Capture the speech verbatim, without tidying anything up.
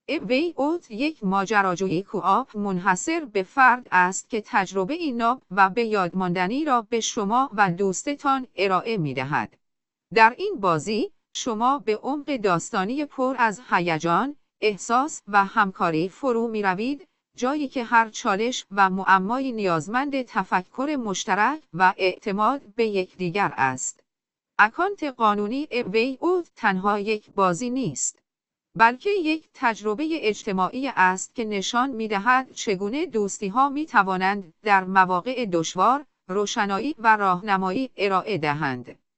وی اوت یک ماجراجویی کوآپ منحصر به فرد است که تجربه ناب و به یادماندنی را به شما و دوستتان ارائه می دهد. در این بازی، شما به عمق داستانی پر از هیجان، احساس و همکاری فرو می روید، جایی که هر چالش و معمایی نیازمند تفکر مشترک و اعتماد به یکدیگر است. اکانت قانونی وی اوت تنها یک بازی نیست، بلکه یک تجربه اجتماعی است که نشان می‌دهد چگونه دوستی‌ها می‌توانند در مواقع دشوار، روشنایی و راهنمایی ارائه دهند.